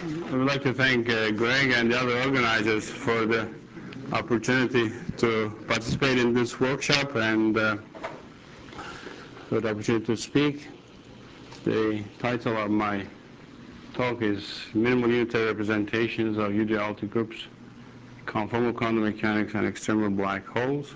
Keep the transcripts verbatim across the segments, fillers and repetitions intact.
I would like to thank uh, Greg and the other organizers for the opportunity to participate in this workshop and uh, for the opportunity to speak. The title of my talk is Minimal Unitary Representations of U Duality Groups, Conformal Quantum Mechanics, and External Black Holes.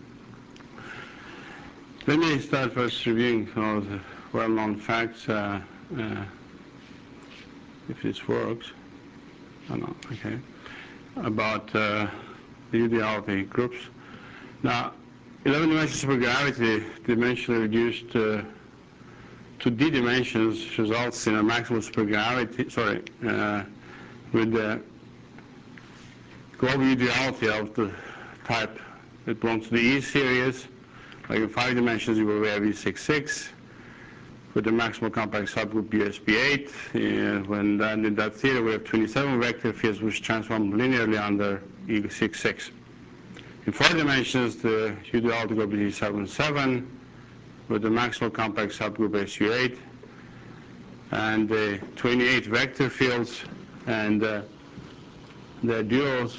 Let me start first reviewing some of the well-known facts, uh, uh, if this works. Oh, no, okay. About uh, the U duality groups. Now, eleven-dimensional supergravity dimensionally reduced uh, to d dimensions results in a maximum supergravity, sorry, uh, with the global U duality of the type that belongs to the E series. Like in five dimensions, you will have E sixty-six. With the maximal compact subgroup U S B eight, uh, when then in that theory we have twenty-seven vector fields which transform linearly under E sixty-six. In four dimensions, the U duality group is E seventy-seven with the maximal compact subgroup S U eight and uh, twenty-eight vector fields, and uh, the duals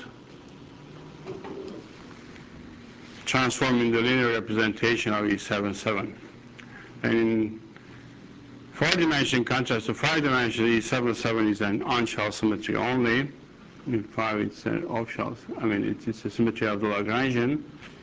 transforming the linear representation of E seventy-seven. And in four dimension contrast to five dimension, E seventy-seven is an on-shell symmetry only. In five, it's an off-shell. I mean, it's, it's a symmetry of the Lagrangian.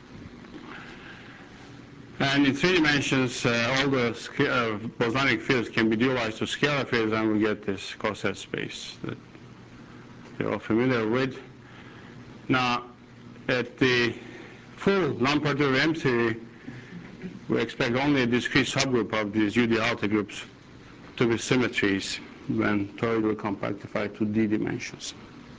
And in three dimensions, uh, all the uh, bosonic fields can be dualized to scalar fields, and we get this coset space that you're all familiar with. Now, at the full non-perturbative M theory, we expect only a discrete subgroup of these U duality groups to be symmetries when toroidal compactified to d dimensions.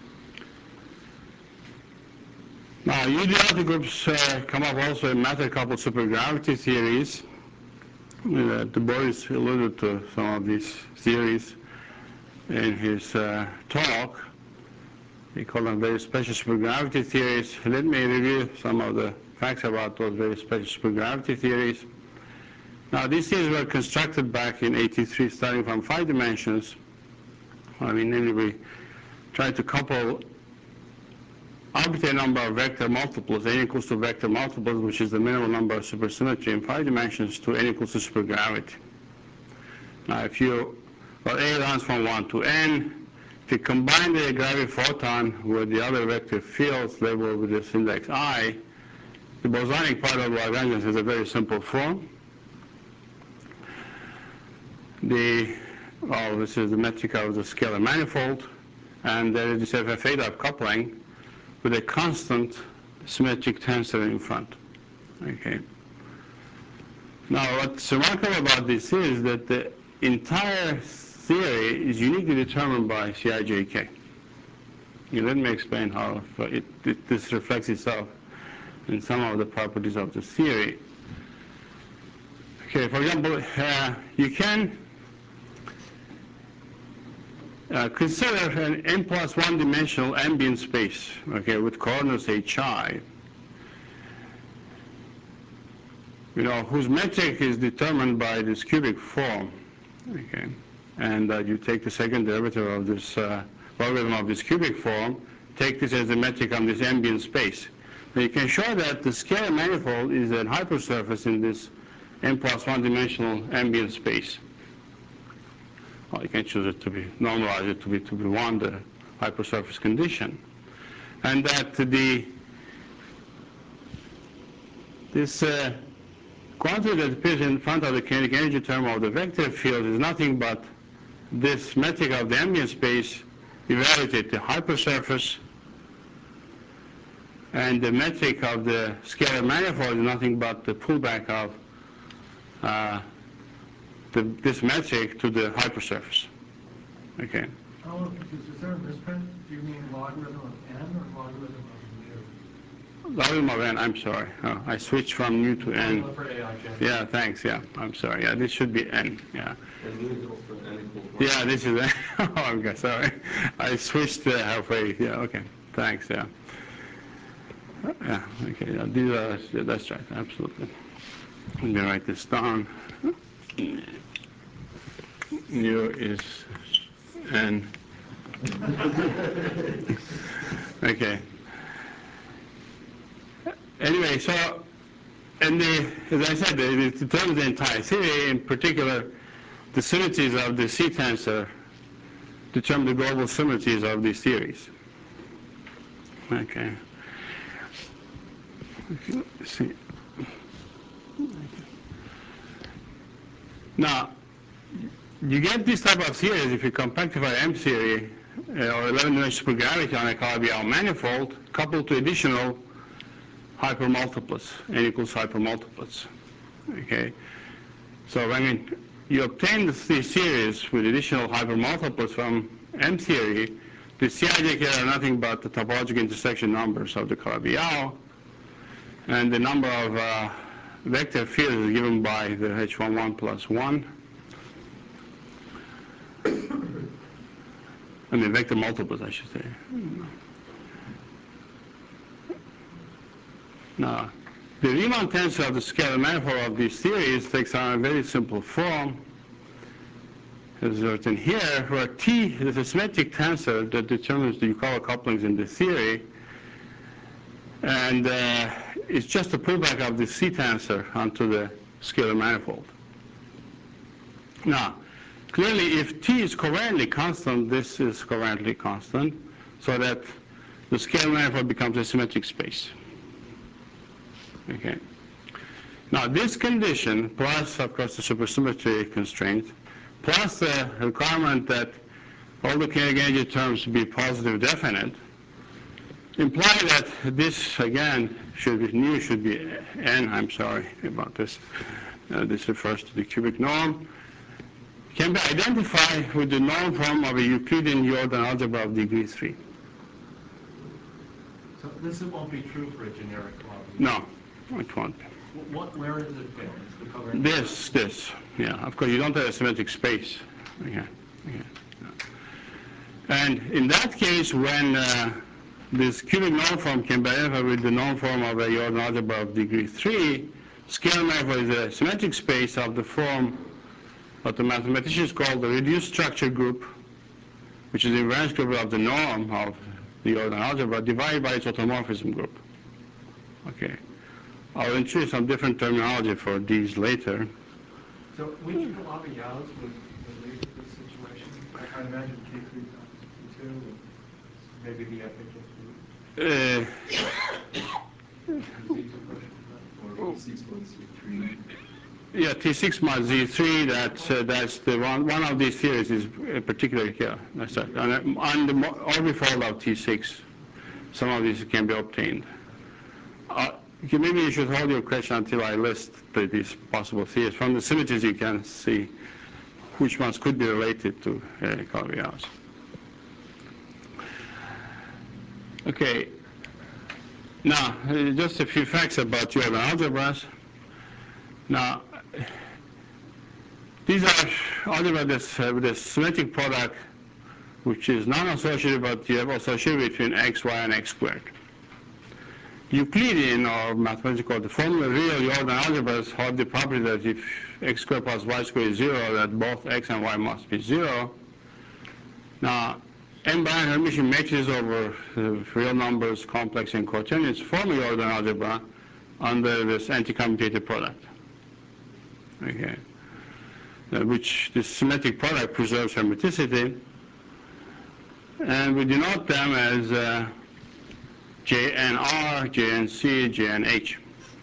Now, U duality groups uh, come up also in matter-coupled supergravity theories. Uh, the Boris alluded to some of these theories in his uh, talk. He called them very special supergravity theories. Let me review some of the facts about those very special supergravity theories. Now, these theories were constructed back in eighty-three, starting from five dimensions. I mean, namely, we tried to couple arbitrary number of vector multiples, n equals to vector multiples, which is the minimal number of supersymmetry in five dimensions, to n equals to supergravity. Now, if you, well, A runs from one to n. If you combine the gravity photon with the other vector fields labeled with this index I, the bosonic part of Lagrangians has a very simple form. The, well, this is the metric of the scalar manifold, and there is this F F A type coupling with a constant symmetric tensor in front. Okay. Now, what's remarkable about this is that the entire theory is uniquely determined by C I J K. Let me explain how it, it, this reflects itself in some of the properties of the theory. Okay, for example, uh, you can Uh, consider an n plus one dimensional ambient space, okay, with coordinates hi, you know, whose metric is determined by this cubic form, okay, and uh, you take the second derivative of this uh, logarithm of this cubic form, take this as the metric on this ambient space. Now you can show that the scalar manifold is a hypersurface in this n plus one dimensional ambient space. Well, you can choose it to be, normalize it to be to be one, the hypersurface condition. And that the, this uh, quantity that appears in front of the kinetic energy term of the vector field is nothing but this metric of the ambient space evaluated the hypersurface, and the metric of the scalar manifold is nothing but the pullback of uh, The, this metric to the hypersurface. Okay. Oh, is there a misprint? Do you mean logarithm of n or logarithm of mu? Logarithm of n, I'm sorry. Oh, I switched from mu to n. For A I, yeah, thanks, yeah. I'm sorry. Yeah, this should be n, yeah. And mu is also n equals one. Yeah, this is n. Oh, okay, sorry. I switched uh, halfway. Yeah, okay. Thanks, yeah. Yeah, okay, yeah, these are, yeah, that's right, absolutely. Let me write this down. Mu is n Okay. Anyway, so, and the, as I said, it determines the entire theory, in particular, the symmetries of the C tensor determine the global symmetries of these theories. Okay. Okay, let's see. Now, you get this type of theories if you compactify M theory uh, or eleven-dimensional supergravity on a Calabi-Yau manifold coupled to additional hypermultiplets, n equals hypermultiplets. Okay, so when you obtain these series with additional hypermultiplets from M theory, the C I J K are nothing but the topological intersection numbers of the Calabi-Yau, and the number of uh, vector fields is given by the H one one plus one. I mean vector multiples, I should say. Now, the Riemann tensor of the scalar manifold of these theories takes on a very simple form, as written here, where T is a symmetric tensor that determines the Yukawa couplings in the theory, and uh, it's just a pullback of the C tensor onto the scalar manifold. Now, clearly, if T is covariantly constant, this is covariantly constant, so that the scalar manifold becomes a symmetric space. Okay. Now, this condition, plus, of course, the supersymmetry constraint, plus the requirement that all the kinetic energy terms be positive definite, imply that this, again, should be, nu should be n, I'm sorry about this. Uh, this refers to the cubic norm, can be identified with the norm form of a Euclidean Jordan algebra of degree three. So this won't be true for a generic law? No, it won't. What, where does it fit? It's the covariant. This, this, yeah. Of course, you don't have a symmetric space. Okay. Okay. And in that case, when uh, this cubic norm form can be identified with the norm form of a Jordan algebra of degree three, scalar manifold is a symmetric space of the form what the mathematicians call the reduced structure group, which is the invariance group of the norm of the Jordan algebra divided by its automorphism group. Okay. I'll introduce some different terminology for these later. So which Calabi-Yaus would, would lead to this situation? I, I imagine T three times T two, and maybe the F H Uh, Or C six plus C three. Yeah, T six mod Z three, that's, uh, that's the one, one of these theories is particularly here. That's right. On, on the orbifold of T six, some of these can be obtained. Uh, okay, maybe you should hold your question until I list the, these possible theories. From the symmetries, you can see which ones could be related to uh, Calabi-Yaus. Okay. Now, uh, just a few facts about Jordan algebras. Now, these are algebras uh, with a symmetric product which is non-associated, but you have associated between x, y, and x squared. Euclidean, or mathematical, the formula real Jordan algebras have the property that if x squared plus y squared is zero, that both x and y must be zero. Now, M-binary Hermitian matrices over uh, real numbers, complex, and quaternions form a Jordan algebra under this anti-commutative product. Okay. Uh, which this symmetric product preserves hermeticity, and we denote them as uh, J N R, J N C, J N H.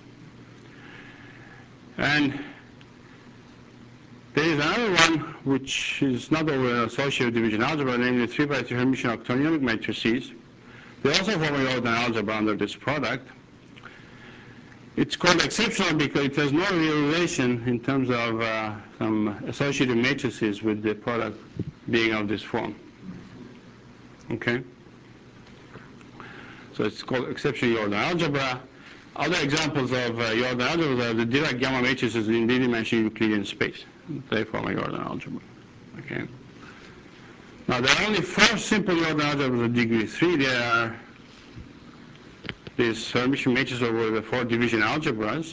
And there is another one which is not over an associative division algebra, namely three by three Hermitian octonionic matrices. They also form a Jordan algebra under this product. It's called exceptional because it has no realization in terms of uh, some associative matrices with the product being of this form. Okay? So it's called exceptional Jordan algebra. Other examples of uh, Jordan algebras are the Dirac gamma matrices in d-dimensional Euclidean space. They form a Jordan algebra. Okay? Now, there are only four simple Jordan algebras of degree three. There are these Hermitian matrices over the four division algebras,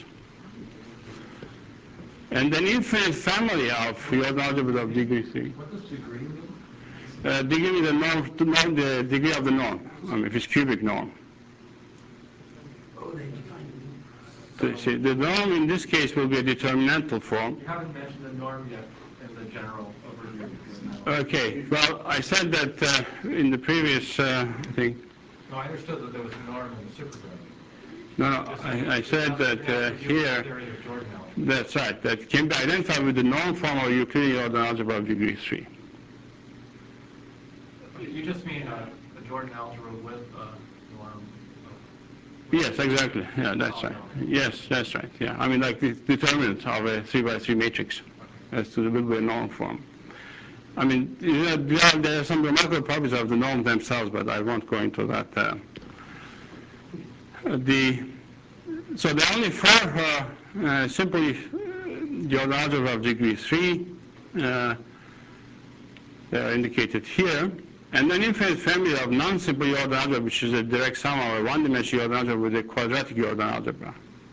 and an infinite family of Jordan algebras of degree three. What does degree mean? Uh, they give you the norm, the norm, the degree of the norm. I mean, if it's cubic norm. So, see, the norm in this case will be a determinantal form. You haven't mentioned the norm yet in the general overview. Okay. Well, I said that uh, in the previous uh, thing. No, I understood that there was a norm in the supergravity. No, no, I, I said that uh, here, that's right, that can be identified with the norm form of Euclidean Jordan algebra of degree three. You just mean a, a Jordan algebra with a norm? Yes, exactly. Yeah, that's right. Yes, that's right. Yeah, I mean, like the determinant of a three by three matrix as to the will be a norm form. I mean, you know, there, are, there are some remarkable properties of the norms themselves, but I won't go into that. Uh, the so there are only four uh, uh, simply Jordan algebra of degree three. Uh, they are indicated here. And an infinite family of non-simple Jordan algebra, which is a direct sum of a one-dimensional Jordan algebra with a quadratic Jordan algebra.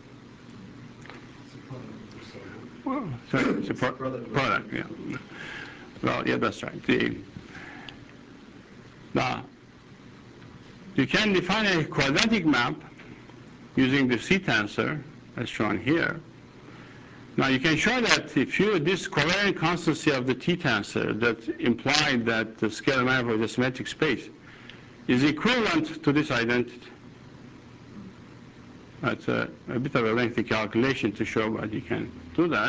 Well, sorry, it's a pro product, yeah. Well, yeah, that's right. The, now, you can define a quadratic map using the C tensor, as shown here. Now, you can show that if you, this covariant constancy of the T tensor that implied that the scalar manifold is a symmetric space is equivalent to this identity. That's a, a bit of a lengthy calculation to show, but you can do that.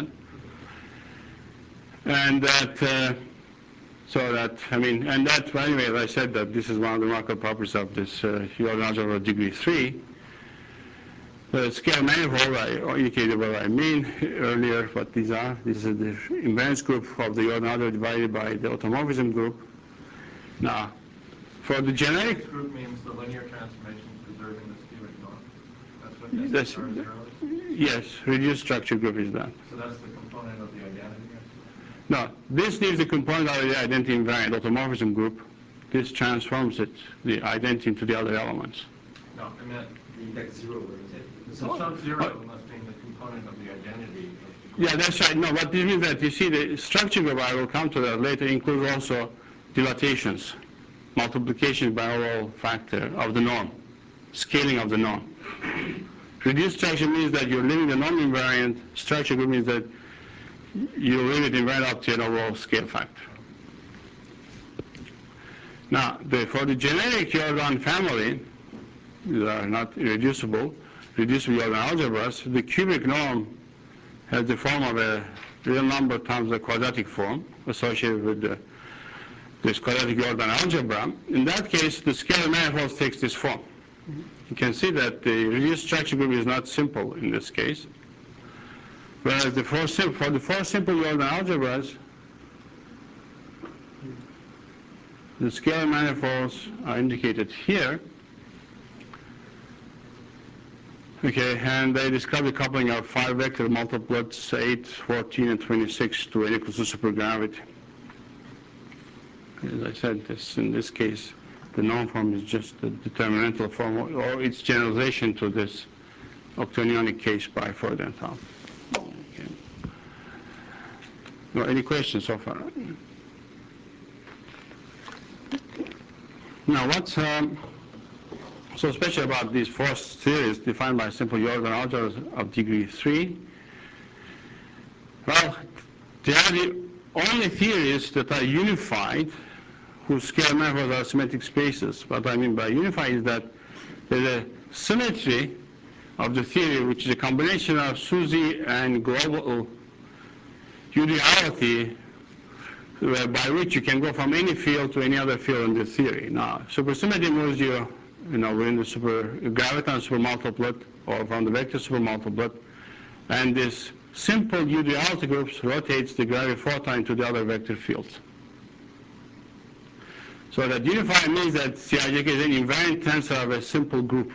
And that, uh, so that, I mean, and that, anyway, as I said, that this is one of the remarkable properties of this uh, Jordan algebra of degree three. The scalar manifold, I indicated what I mean earlier, what these are. This is the invariance group of the Jordan algebra divided by the automorphism group. Now, for the generic... This group means the linear transformation preserving this cubic norm. That's what S R zero is? Yes, reduced structure group is that. So that's the component of the identity? No, this leaves the component of the identity invariant automorphism group. This transforms it, the identity, into the other elements. No, I meant The index zero, where is it? so sub zero must mean the component of the identity. Of the Yeah, that's right. No, but this means that you see the structure group, I will come to that later, includes also dilatations, multiplication by overall factor of the norm, scaling of the norm. Reduced structure means that you're leaving the norm invariant. Structure group means that you leave it invariant up to an overall scale factor. Now, the, for the generic Jordan family, these are not irreducible, reducible Jordan algebras, the cubic norm has the form of a real number times the quadratic form associated with the, this quadratic Jordan algebra. In that case, the scalar manifold takes this form. You can see that the reduced structure group is not simple in this case. Whereas the four sim for the four simple Jordan algebras, the scalar manifolds are indicated here. Okay, and they describe the coupling of five vector multiplets, eight, fourteen, and twenty-six to n equals to supergravity. As I said, this in this case, the norm form is just the determinantal form, or its generalization to this octonionic case by Freudenthal. Okay. No, any questions so far? Now, what's um, so special about these four theories defined by simple Jordan algebras of degree three? Well, they are the only theories that are unified whose scalar manifolds are symmetric spaces. What I mean by unified is that there's a symmetry of the theory, which is a combination of SUSY and global unitarity, by which you can go from any field to any other field in the theory. Now, supersymmetry moves you, you know, within the super graviton supermultiplet or from the vector supermultiplet, and this simple U duality groups rotates the graviphoton into the other vector fields. So that unified means that C I J K is an invariant tensor of a simple group.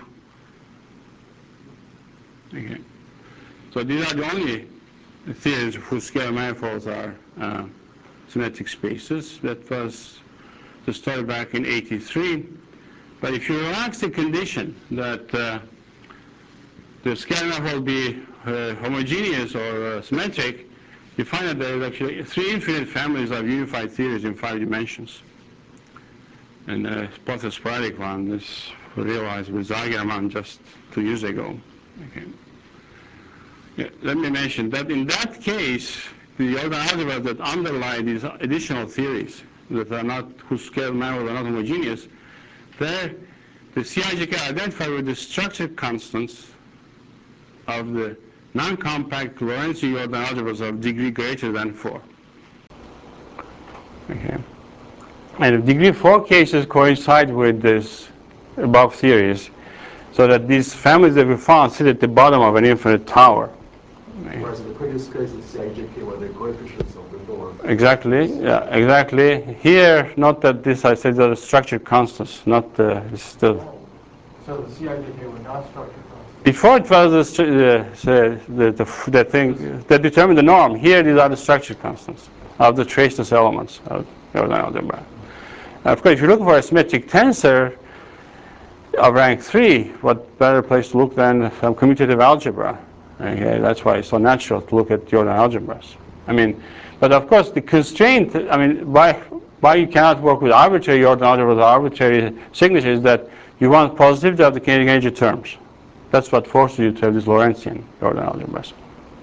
Okay. So these are the only theories whose scalar manifolds are uh, symmetric spaces. That was the story back in eighty-three. But if you relax the condition that uh, the scalar manifold be uh, homogeneous or uh, symmetric, you find that there is actually three infinite families of unified theories in five dimensions. and uh, plus a sporadic one. This was realized with Zeigerman just two years ago. Okay. Yeah, let me mention that in that case, the Jordan algebras that underlie these additional theories that are not, whose scalar manifolds are not homogeneous, there the C I J K identified with the structure constants of the non-compact Lorentzian Jordan algebras of degree greater than four. Okay. And the degree four cases coincide with this above theories, so that these families that we found sit at the bottom of an infinite tower. Whereas in the previous case, the C I J K were the coefficients of the lower. Exactly, yeah, exactly. Here, not that this, I said, are structured constants, not uh, it's still. So the C I J K were not structured constants. Before it was the, the, the, the, the thing that determined the norm. Here, these are the structured constants of the traceless elements of Jordan algebra. Of course, if you look for a symmetric tensor of rank three, what better place to look than some commutative algebra? Okay, that's why it's so natural to look at Jordan algebras. I mean, but of course the constraint, I mean, why, why you cannot work with arbitrary Jordan algebras or arbitrary signatures is that you want positivity of the kinetic energy terms. That's what forces you to have these Lorentzian Jordan algebras.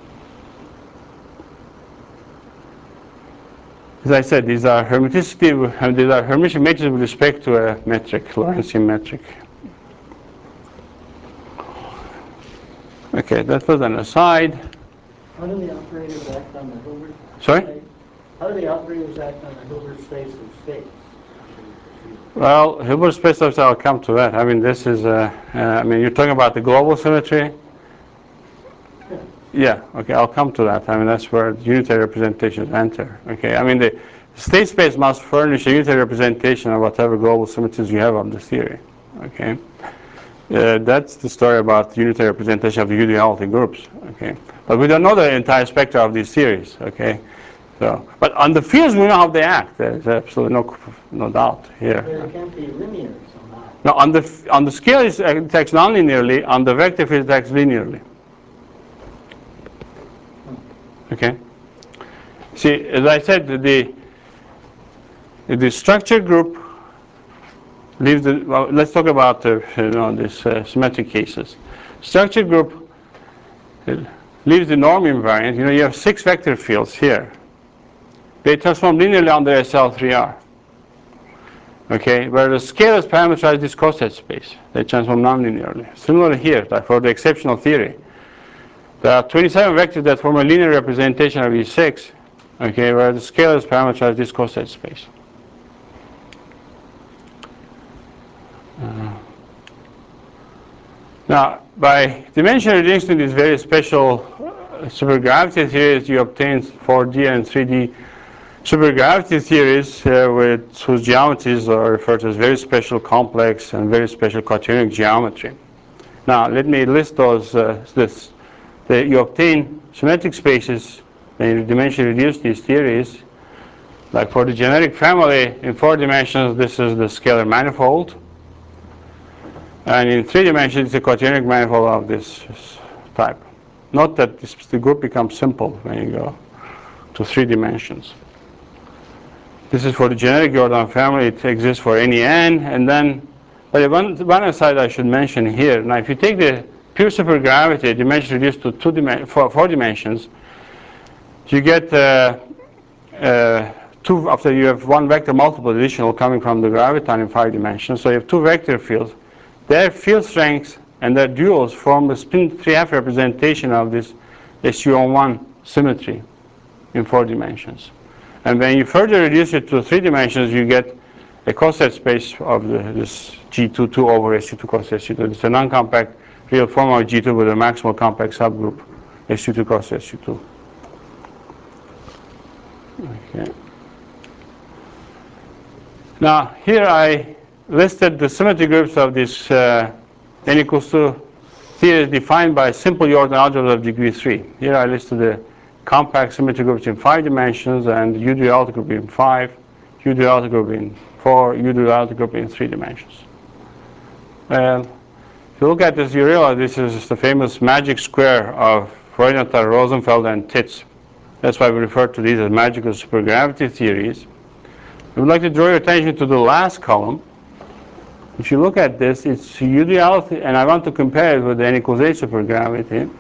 As I said, these are hermiticity, these are Hermitian matrices with respect to a metric, Lorentzian metric. Okay, that was an aside. How do the operators act on the Hilbert Sorry? state? How do the operators act on the Hilbert space of states? Well, Hilbert space of, I'll come to that. I mean, this is, uh, uh, I mean, you're talking about the global symmetry? Yeah. Yeah, okay, I'll come to that. I mean, that's where unitary representations enter. Okay, I mean, the state space must furnish a unitary representation of whatever global symmetries you have of the theory. Okay, uh, that's the story about the unitary representation of the U-duality groups. Okay, but we don't know the entire spectrum of these theories. Okay, so, but on the fields we know how they act. There's absolutely no no doubt here. But it can't be linear somehow. Now, on the on the scale it acts non-linearly. On the vector field it acts linearly. Okay. See, as I said, the the structured group leaves the. Well, let's talk about uh, you know these uh, symmetric cases. Structured group leaves the norm invariant. You know, you have six vector fields here. They transform linearly under S L three R. Okay, where the scalars parameterize this coset space. They transform non-linearly. Similarly here, like for the exceptional theory. There are twenty-seven vectors that form a linear representation of E six, okay, where the scalars parameterize this coset space. Uh, now, by dimension reducing these very special uh, supergravity theories, you obtain four D and three D supergravity theories uh, with whose geometries are referred to as very special complex and very special quaternion geometry. Now, let me list those. Uh, this. The, you obtain symmetric spaces and you dimension reduce these theories. Like for the generic family in four dimensions, this is the scalar manifold. And in three dimensions, it's a quaternion manifold of this type. Note that this, the group becomes simple when you go to three dimensions. This is for the generic Jordan family. It exists for any n. And then, but one, one aside I should mention here. Now, if you take the pure supergravity, dimension reduced to two dim four, four dimensions, you get uh, uh, two, after you have one vector multiple additional coming from the graviton in five dimensions, so you have two vector fields. Their field strengths and their duals form a spin three F representation of this S U on one symmetry in four dimensions. And when you further reduce it to three dimensions, you get a coset space of the, this G two two over S U two cos S U two. It's a non-compact real form of G two with a maximal compact subgroup S U two cos S U two. Okay. Now here I listed the symmetry groups of this uh, n equals two theories defined by simple Jordan algebra of degree three. Here I listed the compact symmetry groups in five dimensions and U-duality group in five, U-duality group in four, U-duality group in three dimensions. And if you look at this, you realize this is the famous magic square of Freudenthal, Rosenfeld, and Titz. That's why we refer to these as magical supergravity theories. I would like to draw your attention to the last column. if you look at this, it's U duality, and I want to compare it with the n equals eight supergravity.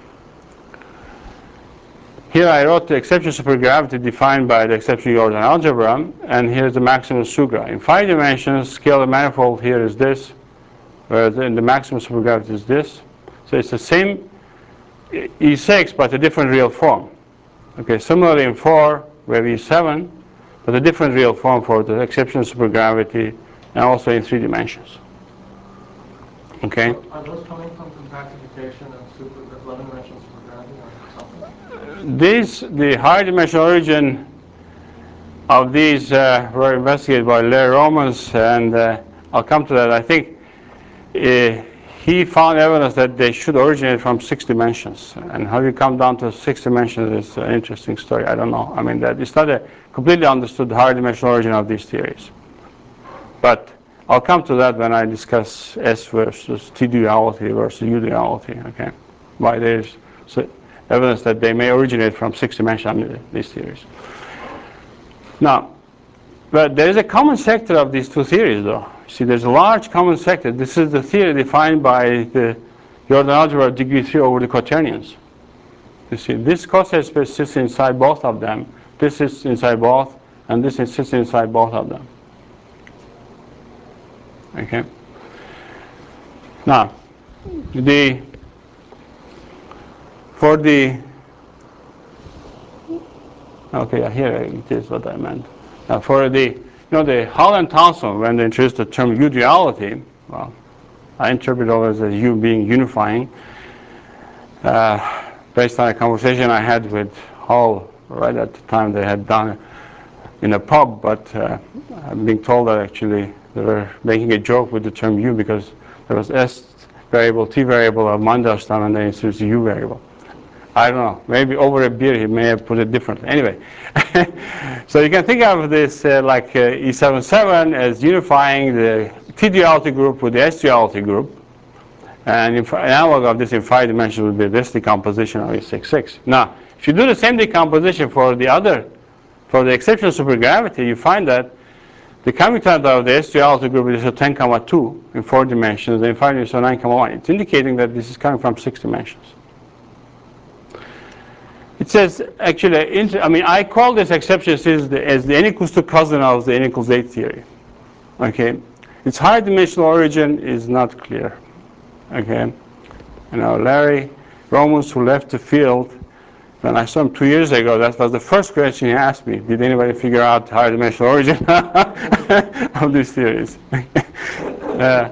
Here I wrote the exception supergravity defined by the exception Jordan algebra, and here's the maximum sugra. In five dimensions, scalar manifold here is this, whereas in the maximum supergravity is this. So it's the same E six, but a different real form. Okay, similarly in four, we have E seven, but a different real form for the exception supergravity, and also in three dimensions. Okay. So are those coming from compactification of super eleven-dimensional supergravity or something? These, the higher dimensional origin of these uh, were investigated by Larry Romans, and uh, I'll come to that. I think uh, he found evidence that they should originate from six dimensions, and how you come down to six dimensions is an interesting story. I don't know. I mean, that it's not a completely understood higher dimensional origin of these theories, but I'll come to that when I discuss S versus T duality versus U duality. Okay, why there's so evidence that they may originate from six dimensions, these theories. Now, but there is a common sector of these two theories, though. See, there's a large common sector. This is the theory defined by the Jordan algebra of degree three over the quaternions. You see, this coset space sits inside both of them. This sits inside both, and this sits inside both of them. Okay. Now, the for the okay, here it is what I meant. Now, for the you know the Hall and Townsend, when they introduced the term U duality, well, I interpret it as U being unifying, uh, based on a conversation I had with Hall right at the time they had done in a pub, but uh, I'm being told that actually they were making a joke with the term U because there was S variable, T variable of Mandelstam, and then introduced the U variable. I don't know, maybe over a beer he may have put it differently. Anyway, so you can think of this uh, like uh, E seven seven as unifying the T duality group with the S duality group, and an analog of this in five dimensions would be this decomposition of E six six. Now, if you do the same decomposition for the other, for the exceptional supergravity, you find that the commutant of the S duality group is a ten comma two in four dimensions, and in five dimensions nine comma one. It's indicating that this is coming from six dimensions. It says, actually, I mean, I call this exception as the, as the n equals two cousin of the n equals eight theory. Okay, its higher dimensional origin is not clear. Okay, you know, Larry Romans, who left the field, when I saw him two years ago, that was the first question he asked me: did anybody figure out higher dimensional origin of these theories? uh,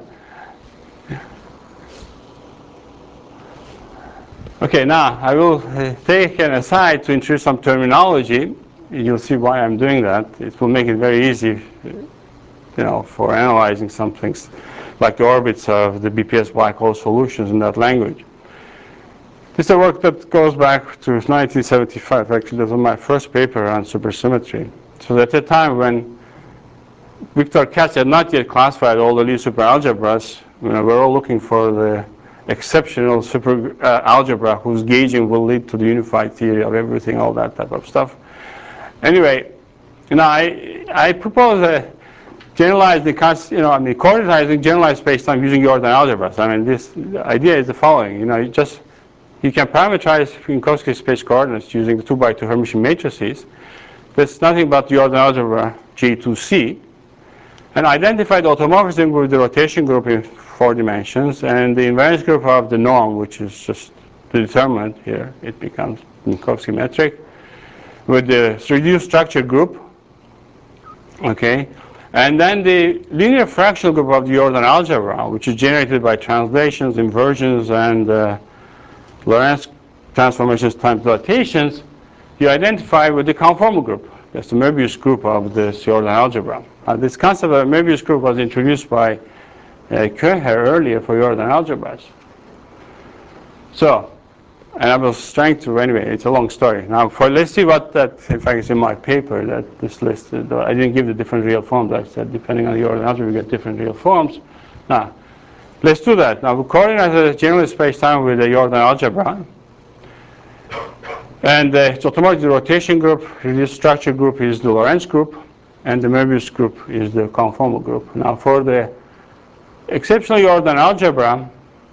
Okay, now I will uh, take an aside to introduce some terminology. You'll see why I'm doing that. It will make it very easy, you know, for analyzing some things like the orbits of the B P S black hole solutions in that language. This is a work that goes back to nineteen seventy-five. Actually, that was my first paper on supersymmetry. So at the time when Victor Katz had not yet classified all the Lie superalgebras, you know, we're all looking for the exceptional super uh, algebra whose gauging will lead to the unified theory of everything, all that type of stuff. Anyway, you know, I I propose a generalized the you know I mean coordinatizing generalized spacetime using Jordan algebras. I mean, this the idea is the following. You know, you just you can parameterize Minkowski space coordinates using the two by two Hermitian matrices. There's nothing but Jordan algebra G two C, and identify the automorphism with the rotation group in four dimensions, and the invariance group of the norm, which is just the determinant here, it becomes Minkowski metric, with the reduced structure group, okay, and then the linear fractional group of the Jordan algebra, which is generated by translations, inversions, and uh, Lorentz transformations times dilatations, you identify with the conformal group. That's the Möbius group of the Jordan algebra. Uh, this concept of Möbius group was introduced by Uh, Koeher earlier for Jordan algebras. So, and I was trying to, anyway, it's a long story. Now, for let's see what that, in fact, is in my paper that this list, uh, I didn't give the different real forms. I said, depending on the Jordan algebra, we get different real forms. Now, let's do that. Now, we coordinate the general space-time with the Jordan algebra. And uh, it's automatically the rotation group, reduced structure group is the Lorentz group, and the Möbius group is the conformal group. Now, for the exceptional Jordan algebra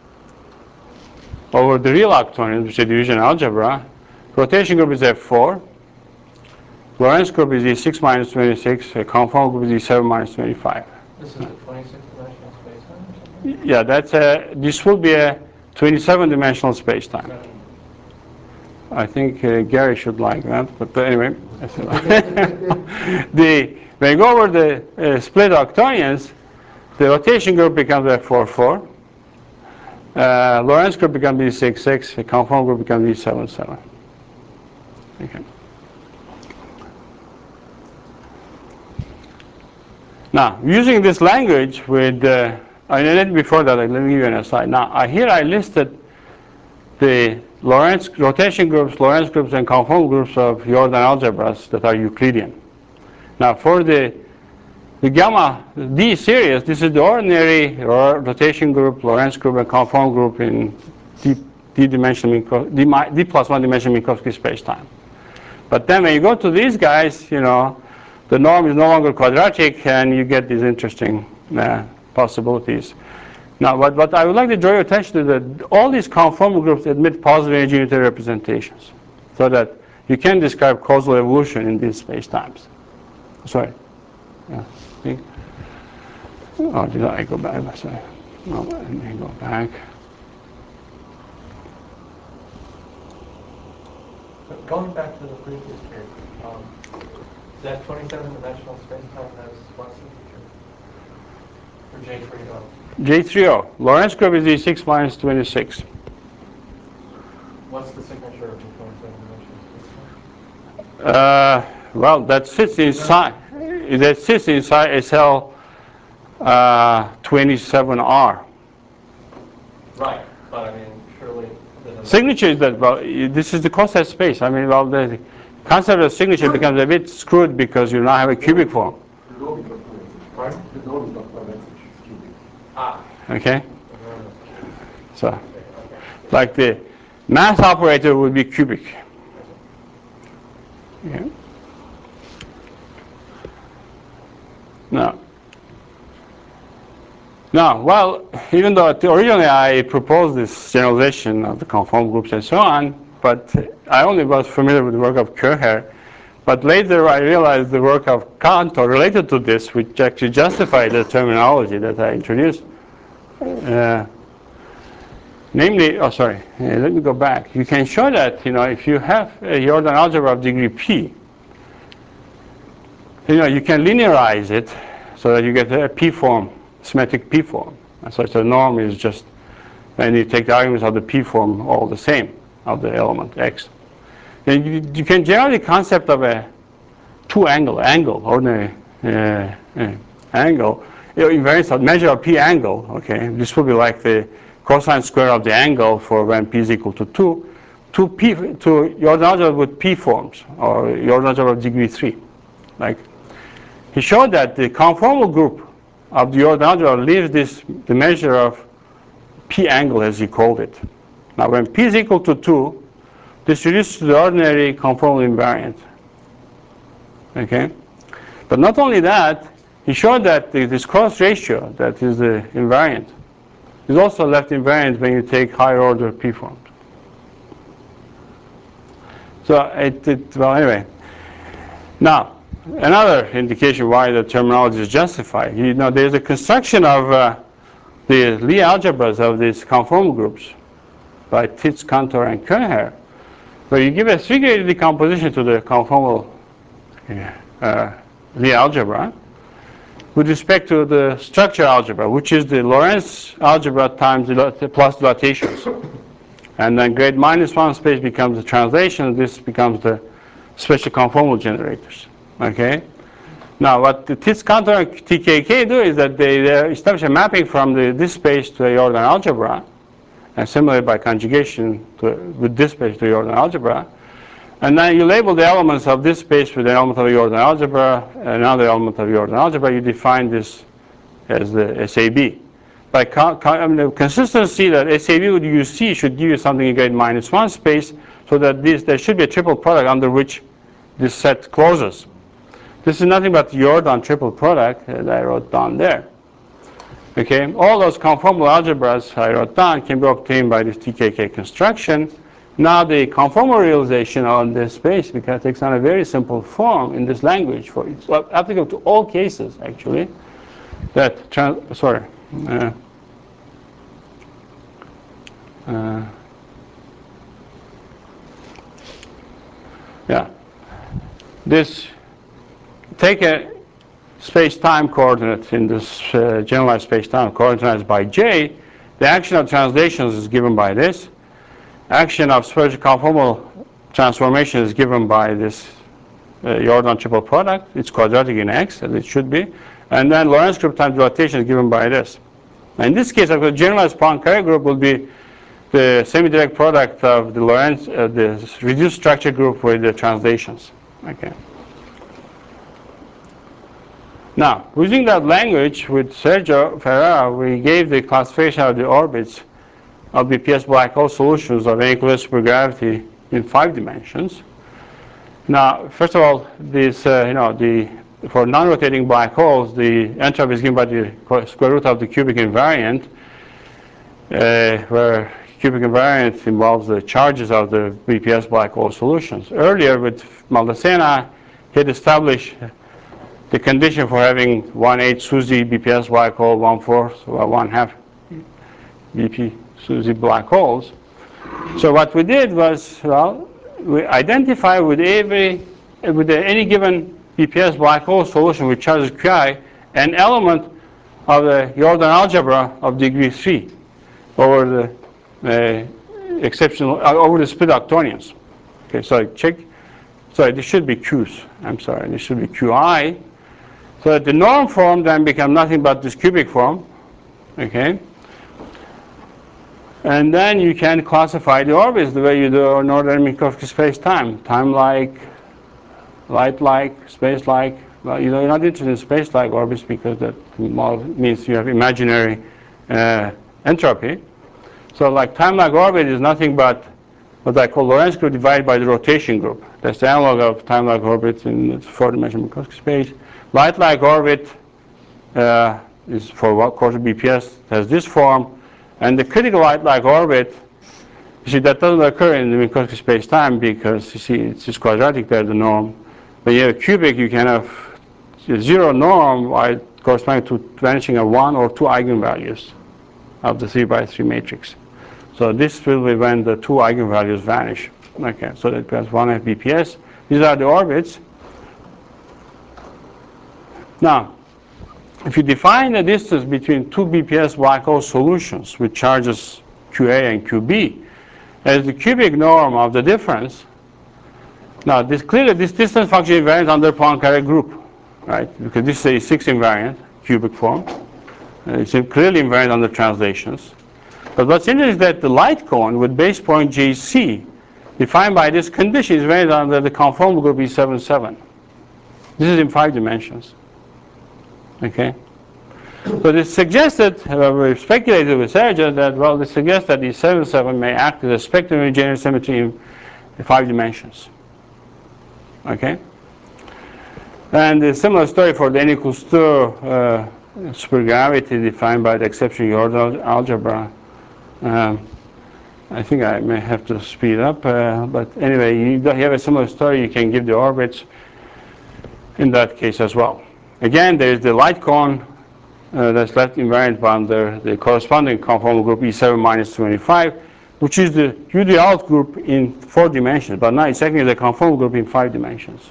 over the real octonions, which is division algebra, rotation group is F four, Lorentz group is E six minus twenty-six, a conformal group is E seven minus twenty-five. This is a twenty-six dimensional spacetime or something? Yeah, that's a, this will be a twenty-seven dimensional spacetime. Seven. I think uh, Gary should like that, but anyway. the, when you go over the uh, split octonions, the rotation group becomes F four four. Uh, Lorentz group becomes E six six. The conformal group becomes E seven seven. Okay. Now, using this language with, uh, I did before that, let me give you an aside. Now, I, here I listed the Lorentz rotation groups, Lorentz groups, and conformal groups of Jordan algebras that are Euclidean. Now, for the the gamma D series, this is the ordinary rotation group, Lorentz group, and conformal group in d, d dimensional d, d plus one dimensional Minkowski spacetime. But then when you go to these guys, you know, the norm is no longer quadratic, and you get these interesting uh, possibilities. Now, what, what I would like to draw your attention to that all these conformal groups admit positive energy unitary representations, so that you can describe causal evolution in these spacetimes. Sorry. Yeah. See? Oh, did I go back? Sorry. No, let me go back. So going back to the previous case, um, that twenty-seven dimensional spacetime has what's the feature? For J three O. J three O. Lorentz group is E six minus twenty-six. What's the signature of the twenty-seven dimensional spacetime? Uh, well, that sits inside. That sits inside S L uh, twenty-seven R. Right, but I mean, surely the Signature is that, well, this is the Coset space. I mean, well, the concept of signature becomes a bit screwed because you now have a cubic form. Pardon? Ah. Okay? So, like the math operator would be cubic. Okay. Now, now, well, even though originally I proposed this generalization of the conformal groups and so on, but I only was familiar with the work of Kocher. But later I realized the work of Cantor related to this, which actually justified the terminology that I introduced. Uh, namely, oh sorry, uh, let me go back. You can show that, you know, if you have a Jordan algebra of degree p, you know, you can linearize it so that you get a p form, symmetric p form. And so the norm is just, and you take the arguments of the p form all the same of the element x. And you, you can generally concept of a two angle, angle, ordinary uh, uh, angle, you know, invariance of measure of p angle, okay, this will be like the cosine square of the angle for when p is equal to two, to p, to Jordan algebra with p forms, or Jordan algebra of degree three. Like, he showed that the conformal group of the Jordan algebra leaves this, the measure of p angle as he called it. Now when p is equal to two, this reduces to the ordinary conformal invariant. Okay? But not only that, he showed that the, this cross ratio, that is the invariant, is also left invariant when you take higher order p forms. So it, it well anyway. Now, another indication why the terminology is justified. You know, there's a construction of uh, the Lie algebras of these conformal groups by Titz, Cantor, and Kocher, where you give a three-graded decomposition to the conformal uh, Lie algebra with respect to the structure algebra, which is the Lorentz algebra times the plus dilatations. And then grade minus one space becomes the translation. This becomes the special conformal generators. Okay. Now, what the Titz, Cantor, and T K K do is that they, they establish a mapping from the, this space to a Jordan algebra, and similarly by conjugation to, with this space to Jordan algebra. And then you label the elements of this space with an element of Jordan algebra, another element of Jordan algebra. You define this as the S A B. By con con I mean, the consistency that S A B with U C should give you something in grade minus one space, so that this, there should be a triple product under which this set closes. This is nothing but Jordan triple product that I wrote down there. Okay, all those conformal algebras I wrote down can be obtained by this T K K construction. Now the conformal realization on this space because it takes on a very simple form in this language for it's applicable to all cases actually. That trans sorry. Uh, uh, yeah. This take a space-time coordinate in this uh, generalized space-time coordinates by J. The action of translations is given by this. Action of spherical conformal transformation is given by this uh, Jordan triple product. It's quadratic in X, as it should be. And then Lorentz group times rotation is given by this. Now in this case, the generalized Poincare group will be the semi-direct product of the Lorentz, uh, the reduced structure group with the translations. Okay. Now, using that language with Sergio Ferreira, we gave the classification of the orbits of B P S black hole solutions of angular supergravity in five dimensions. Now, first of all, this, uh, you know, the for non-rotating black holes, the entropy is given by the square root of the cubic invariant, uh, where cubic invariant involves the charges of the B P S black hole solutions. Earlier, with Maldacena, he had established the condition for having one eighth SUSY B P S black hole, one fourth, or one half B P SUSY black holes. So what we did was, well, we identify with every, with any given B P S black hole solution with charges Qi, an element of the Jordan algebra of degree three over the uh, exceptional, uh, over the split octonions. Okay, so check. Sorry, this should be Q's. I'm sorry, this should be Qi. So that the norm form then becomes nothing but this cubic form, okay? And then you can classify the orbits the way you do in ordinary Minkowski space-time, time-like, light-like, space-like. Well, you know, you're not interested in space-like orbits because that means you have imaginary uh, entropy. So like time-like orbit is nothing but what I call Lorentz group divided by the rotation group. That's the analog of time-like orbits in four-dimensional Minkowski space. Light-like orbit uh, is for what course of B P S has this form, and the critical light-like orbit, you see that doesn't occur in the Minkowski space-time because you see it's just quadratic there, the norm. But you have a cubic, you can have a zero norm corresponding to vanishing of one or two eigenvalues of the three by three matrix. So this will be when the two eigenvalues vanish. Okay, so that becomes one half B P S. These are the orbits. Now, if you define the distance between two B P S black hole solutions with charges Q A and Q B as the cubic norm of the difference, now this clearly this distance function invariant under Poincare group, right? Because this is a six invariant cubic form. Uh, it's clearly invariant under translations. But what's interesting is that the light cone with base point J C defined by this condition is invariant under the conformal group E seven seven. This is in five dimensions. Okay, so this suggested, uh, we speculated with Sergio that, well, this suggests that E seven seven may act as a spectrum of general symmetry in five dimensions. Okay, and a similar story for the N equals two uh, supergravity defined by the exception Jordan algebra. Um, I think I may have to speed up, uh, but anyway, you have a similar story. You can give the orbits in that case as well. Again, there is the light cone uh, that's left invariant under the corresponding conformal group E seven minus twenty-five, which is the U D alt group in four dimensions, but now it's actually the conformal group in five dimensions.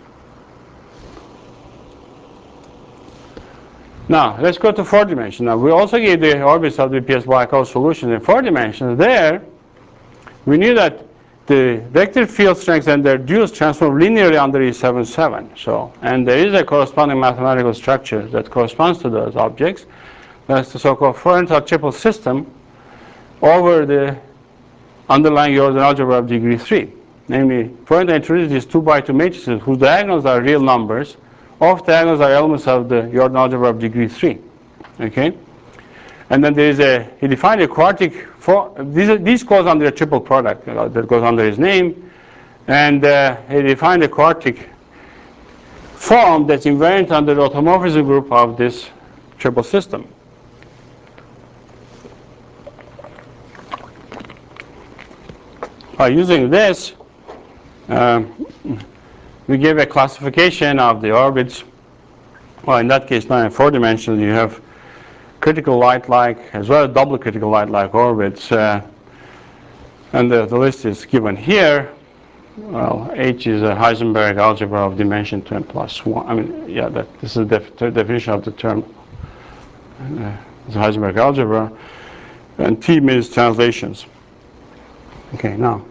Now, let's go to four dimensions. Now, we also gave the orbits of the B P S black hole solution in four dimensions. There, we knew that the vector field strengths and their duals transform linearly under E seven seven. So, and there is a corresponding mathematical structure that corresponds to those objects. That's the so-called Frohenthal triple system over the underlying Jordan algebra of degree three. Namely, Frohenthal introduces these two by two matrices whose diagonals are real numbers. Off diagonals are elements of the Jordan algebra of degree three. Okay? And then there is a, he defined a quartic, for, these, are, these goes under a triple product uh, that goes under his name. And uh, he defined a quartic form that's invariant under the automorphism group of this triple system. by using this, um, we give a classification of the orbits. Well, in that case, now in four dimensions, you have critical light-like as well as double critical light-like orbits. Uh, and the, the list is given here. Well, H is a Heisenberg algebra of dimension two n plus one. I mean, yeah, that, this is the def definition of the term. Uh, it's a Heisenberg algebra. And T means translations. Okay, now.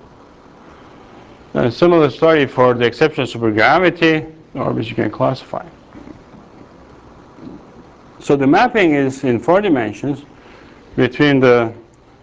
A similar story for the exceptional supergravity, orbits you can classify. So the mapping is in four dimensions between the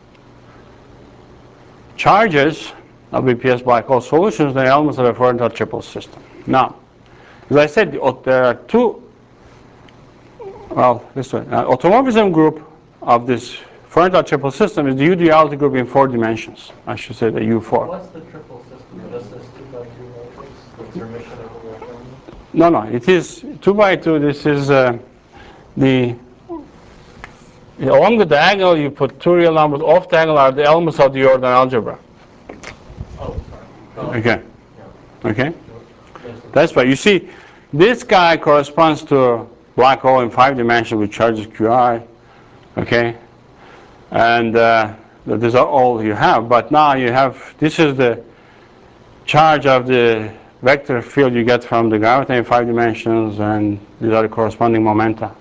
charges of B P S black hole solutions and the elements of a four-orbital triple system. Now, as I said, there are two, well, this way, uh, automorphism group of this four-orbital triple system is the U duality group in four dimensions. I should say the U four. What's the triple system? Is this two by two matrix? What's your mission of the referendum? No, no, it is two by two. This is uh, the, along the diagonal you put two real numbers, off diagonal are the elements of the Jordan algebra. Oh, sorry. Oh, Okay. yeah. Okay. That's right. You see, this guy corresponds to a black hole in five dimensions with charges Q I. Okay. And uh, these are all you have. But now you have, this is the charge of the vector field you get from the gravity in five dimensions, and these are the corresponding momenta.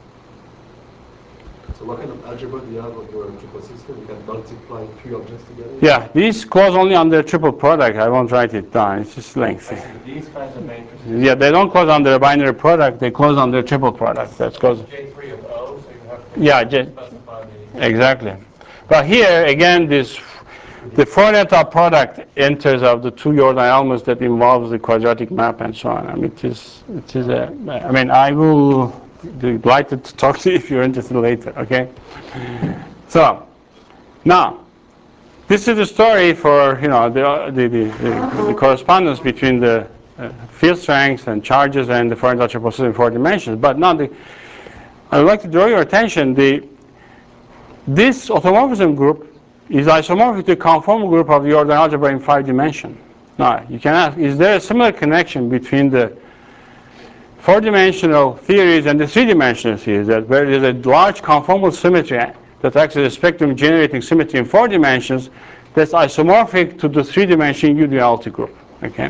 So what kind of algebra do you have of your triple system? You can multiply three objects together? Yeah, these close only on the triple product. I won't write it down. It's just lengthy. These kinds of matrices. Yeah, they don't close on their binary product. They close on their triple product. That's close. J three of O, so you have to Yeah, J specify the... exactly. But here, again, this the four-orbital product enters of the two Jordan elements that involves the quadratic map and so on. I mean, it is, it is a, I mean, I will be delighted to talk to you if you're interested later, okay? So, now, this is the story for, you know, the, the, the, the, the correspondence between the uh, field strengths and charges and the four-orbital triple system in four dimensions. But now, the, I would like to draw your attention, the, this automorphism group is isomorphic to the conformal group of the Jordan algebra in five dimensions. Now, you can ask, is there a similar connection between the four-dimensional theories and the three-dimensional theories, that where there is a large conformal symmetry that acts as a spectrum generating symmetry in four dimensions that's isomorphic to the three-dimensional U duality group, okay?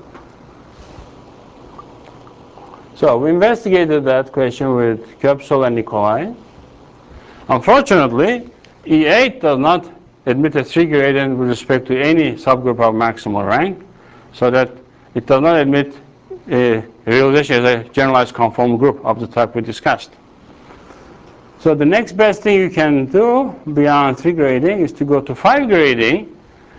So we investigated that question with Köpsel and Nicolai. Unfortunately, E eight does not admit a three gradient with respect to any subgroup of maximal rank, so that it does not admit a realization as a generalized conformal group of the type we discussed. So the next best thing you can do beyond three grading is to go to five grading,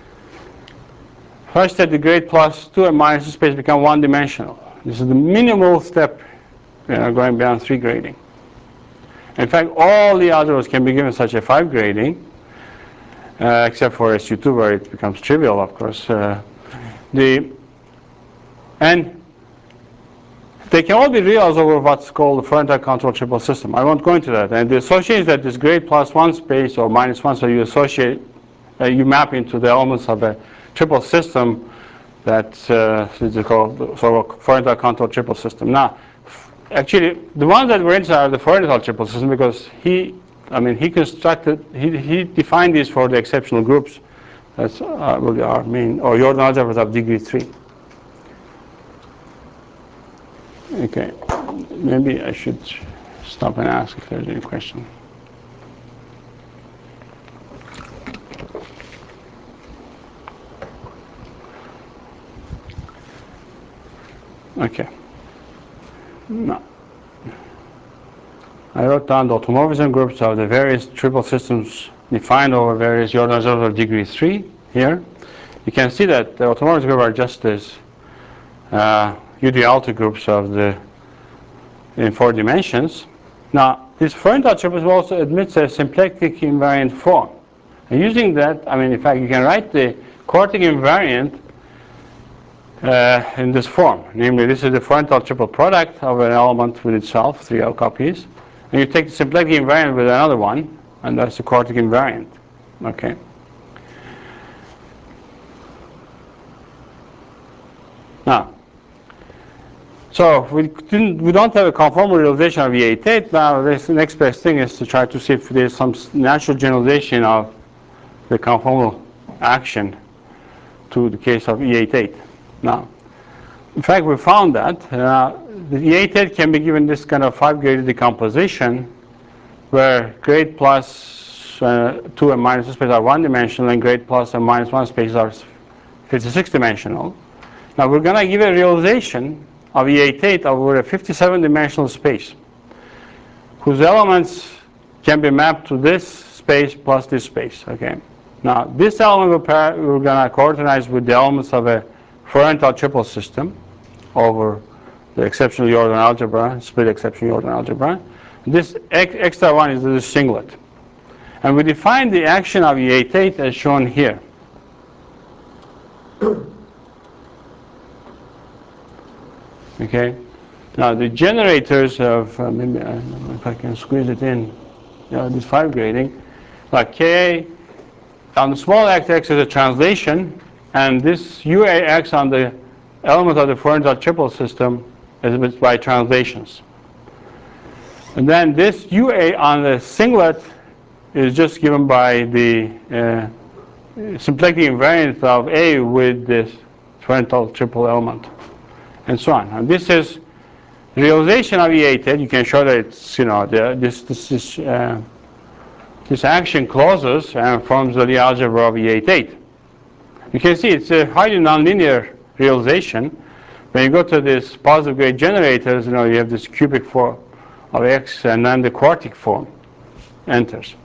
such that the grade plus two and minus two space become one dimensional. This is the minimal step, you know, going beyond three grading. In fact, all the algebras can be given such a five grading, uh, except for S U two where it becomes trivial, of course. Uh, the, and they can all be realized over what's called the four-orbital control triple system. I won't go into that. And the association is that this grade plus one space or minus one, so you associate, uh, you map into the elements of a triple system that uh, is called sort of four-orbital control triple system. Now, actually, the ones that were interested are the four-orbital triple system, because he, I mean, he constructed, he, he defined these for the exceptional groups. That's uh, really our main, or Jordan algebras of degree three. Okay, maybe I should stop and ask if there's any question. Okay. No. I wrote down the automorphism groups of the various triple systems defined over various Jordan algebras of degree three here. You can see that the automorphism groups are just as uh, U duality groups of the in four dimensions. Now, this four-orbital triple also admits a symplectic invariant form. And using that, I mean, in fact, you can write the quartic invariant uh, in this form. Namely, this is the four-orbital triple product of an element with itself, three L copies. And you take the symplectic invariant with another one, and that's the quartic invariant. Okay. Now, so we didn't, we don't have a conformal realization of E eighty-eight. Now, this, the next best thing is to try to see if there's some natural generalization of the conformal action to the case of E eighty-eight. Now, in fact, we found that uh, the E eighty-eight can be given this kind of five-graded decomposition, where grade plus uh, two and minus two spaces are one-dimensional, and grade plus and minus one spaces are fifty-six dimensional. Now, we're going to give a realization of E eighty-eight over a fifty-seven dimensional space, whose elements can be mapped to this space plus this space. Okay. Now, this element we're, we're going to coordinate with the elements of a Fiorental triple system over the exceptional Jordan algebra, split exceptional Jordan algebra. This x, extra one is the singlet. And we define the action of E eighty-eight as shown here. Okay. Now the generators of uh, maybe I don't know if I can squeeze it in. You know, this five grading, like K on the small x-axis is a translation, and this U A X on the element of the Fiorental triple system is by translations. And then this U A on the singlet is just given by the uh, symplectic invariant of A with this Fiorental triple element, and so on. And this is realization of E eighty-eight. You can show that it's, you know, the, this this is uh, this action closes and forms the Lie algebra of E eighty-eight. You can see it's a highly nonlinear realization. When you go to this positive grade generators, you know, you have this cubic form of X, and then the quartic form enters.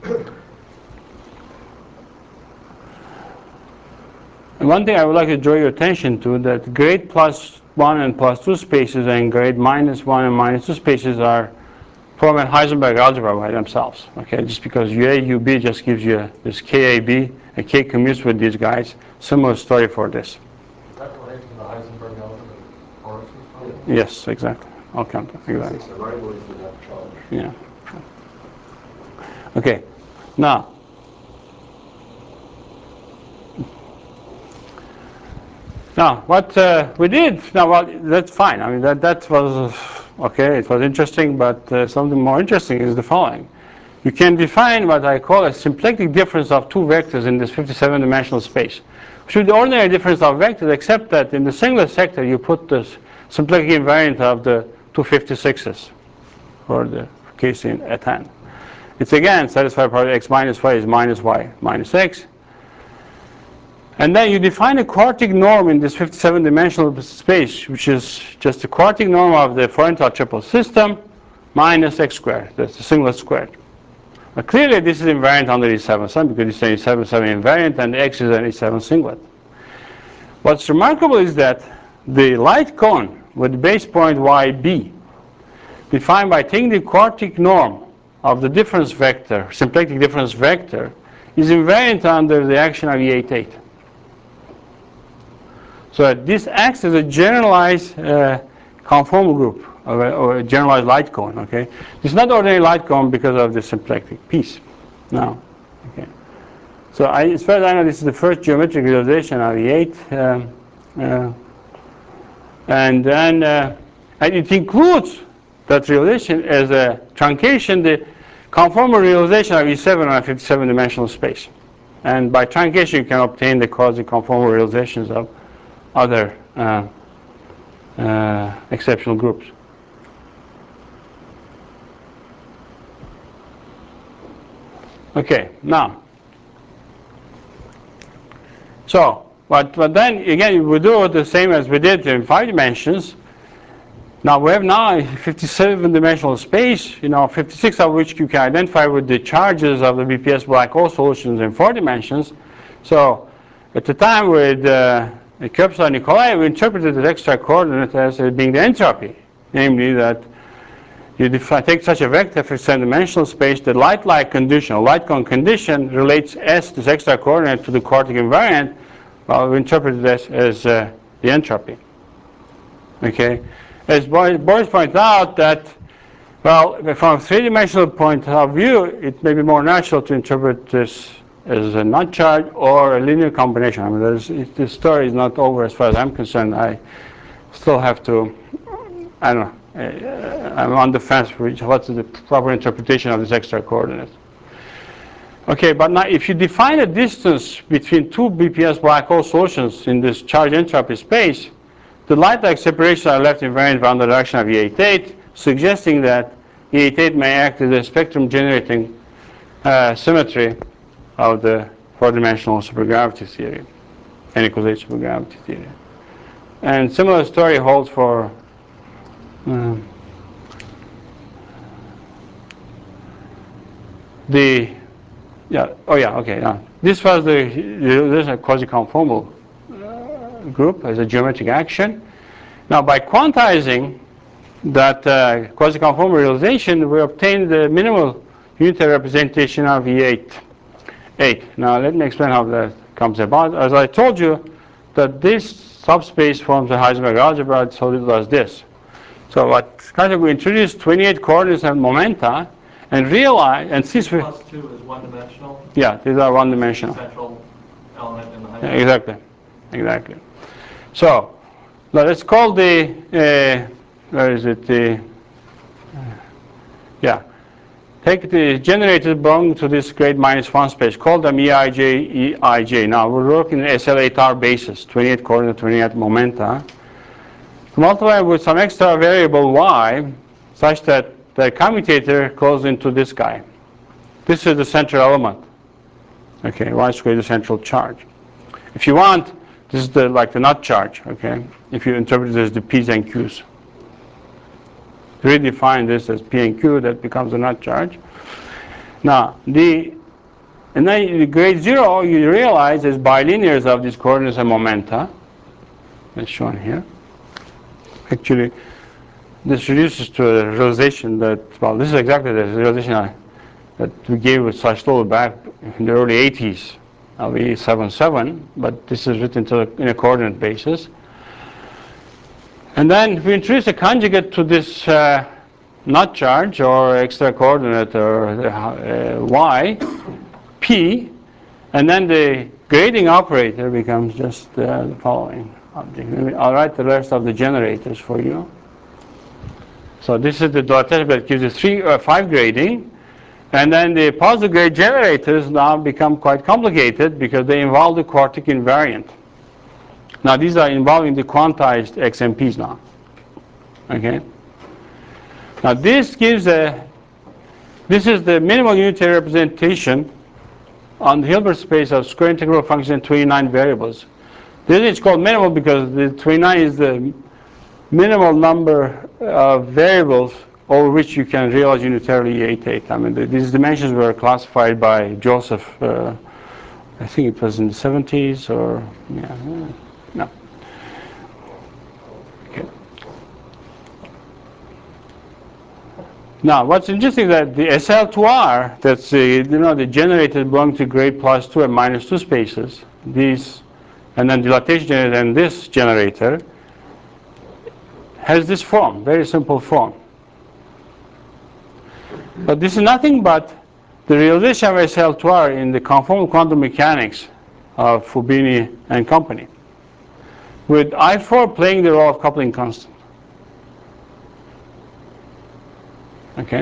And one thing I would like to draw your attention to, that grade plus one and plus two spaces and grade minus one and minus two spaces are from a Heisenberg algebra by themselves. Okay, just because U A, U B just gives you this K A B, and K commutes with these guys. Similar story for this. Is that related to the Heisenberg algebra? Yes, exactly. I'll come to exactly. It's a rival is without charge. Yeah. Okay. Now, now what uh, we did. Now, well, that's fine. I mean, that that was uh, okay. It was interesting, but uh, something more interesting is the following. You can define what I call a symplectic difference of two vectors in this fifty-seven dimensional space, which is the ordinary difference of vectors, except that in the singlet sector you put this symplectic invariant of the two fifty-sixes for the case in at hand. It's again satisfied by x minus y is minus y minus x. And then you define a quartic norm in this fifty-seven dimensional space, which is just the quartic norm of the Fiorental triple system minus x squared. That's the singlet squared. Now, clearly, this is invariant under E seven seven because it's an E seven seven invariant and x is an E seven singlet. What's remarkable is that the light cone with base point Y B, defined by taking the quartic norm of the difference vector, symplectic difference vector, is invariant under the action of E eighty-eight. So this acts as a generalized uh, conformal group, or a, or a generalized light cone. Okay, it's not ordinary light cone because of the symplectic piece. No. Okay. So I, as far as I know, this is the first geometric realization of E eight. Um, uh, And then uh, and it includes that realization as a truncation, the conformal realization of E seven on a fifty-seven dimensional space. And by truncation, you can obtain the quasi-conformal realizations of other uh, uh, exceptional groups. Okay, now, so, but, but then again, we do it the same as we did in five dimensions. Now we have now a fifty-seven dimensional space, you know, fifty-six of which you can identify with the charges of the B P S black hole solutions in four dimensions. So at the time with uh, Köpsler and Nicolai, we interpreted the extra coordinate as being the entropy, namely that you define, take such a vector for some dimensional space, the light-like condition, or light cone condition, relates S, this extra coordinate, to the quartic invariant. Well, we interpret this as uh, the entropy. Okay, as Boris pointed out that, well, from a three-dimensional point of view, it may be more natural to interpret this as a not charge or a linear combination. I mean, there's, it, the story is not over as far as I'm concerned. I still have to, I don't know, uh, I'm on the fence for what's the proper interpretation of this extra coordinate. Okay, but now if you define a distance between two B P S black hole solutions in this charge entropy space, the light-like separations are left invariant around the direction of E eighty-eight, suggesting that E eighty-eight may act as a spectrum-generating uh, symmetry of the four-dimensional supergravity theory, n equals eight supergravity theory. And similar story holds for um, the, yeah, oh yeah, okay, yeah. This was the, this is a quasi-conformal uh, group as a geometric action. Now by quantizing that uh, quasi-conformal realization, we obtained the minimal unitary representation of E eight. eight. Now let me explain how that comes about. As I told you, that this subspace forms a Heisenberg algebra, so it does this. So what kind of we introduced twenty-eight coordinates and momenta, and realize and since we plus two is one-dimensional. Yeah, these are one-dimensional. Central element in the Heisenberg. Yeah, exactly, exactly. So now let's call the uh, where is it the uh, yeah. Take the generators belonging to this grade minus one space. Call them E I J, E I J. Now we're working S L eight R basis, twenty-eight coordinate, twenty-eight momenta. Multiply with some extra variable y, such that the commutator goes into this guy. This is the central element. Okay, y squared is the central charge. If you want, this is the like the nut charge. Okay, if you interpret this as the p's and q's. Redefine this as P and Q, that becomes a nut charge. Now, the and then the grade zero, you realize is bilinears of these coordinates and momenta. That's shown here. Actually, this reduces to a realization that, well, this is exactly the realization I, that we gave with Sachtlova back in the early eighties of E seven seven, but this is written to a, in a coordinate basis. And then we introduce a conjugate to this uh, nut charge or extra coordinate or uh, y, p, and then the grading operator becomes just uh, the following object. I'll write the rest of the generators for you. So this is the dotted that gives you three or uh, five grading, and then the positive grade generators now become quite complicated because they involve the quartic invariant. Now these are involving the quantized X M Ps now. Okay. Now this gives a, this is the minimal unitary representation on the Hilbert space of square integral function in twenty-nine variables. This is called minimal because the twenty-nine is the minimal number of variables over which you can realize unitarily E eighty-eight. I mean, the, these dimensions were classified by Joseph, uh, I think it was in the seventies or, yeah, no. Okay. Now, what's interesting is that the S L two R, that's the, you know, the generator belonging to grade plus two and minus two spaces, these, and then dilatation generator and this generator, has this form, very simple form. But this is nothing but the realization of S L two R in the conformal quantum mechanics of Fubini and company, with I four playing the role of coupling constant. Okay.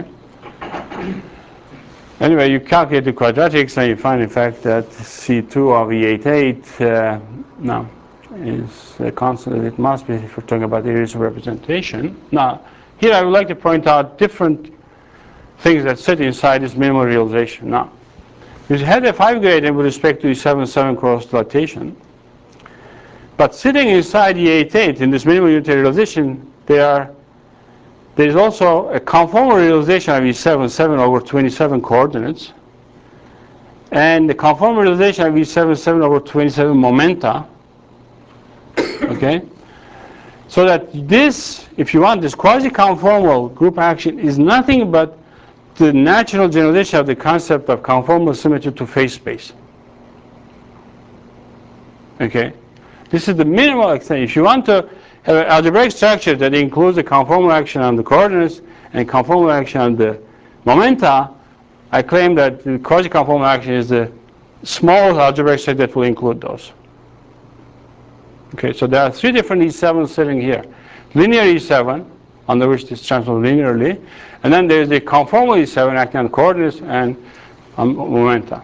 Anyway, you calculate the quadratics and you find, in fact, that C two of E eighty-eight uh, now is a constant as it must be if we're talking about the irreducible representation. Now, here I would like to point out different things that sit inside this minimal realization. Now, you had a five gradient with respect to E seven seven cross dilatation, but sitting inside E eighty-eight in this minimal unitary realization, they are there is also a conformal realization of E seven seven over twenty-seven coordinates, and the conformal realization of E seven seven over twenty-seven momenta. Okay, so that this, if you want, this quasi-conformal group action is nothing but the natural generalization of the concept of conformal symmetry to phase space. Okay, this is the minimal extent. If you want to have an algebraic structure that includes a conformal action on the coordinates and conformal action on the momenta, I claim that the quasi-conformal action is the smallest algebraic structure that will include those. Okay, so there are three different E sevens sitting here. Linear E seven, under which this transforms linearly, and then there's the conformal E seven acting on coordinates and um, momenta.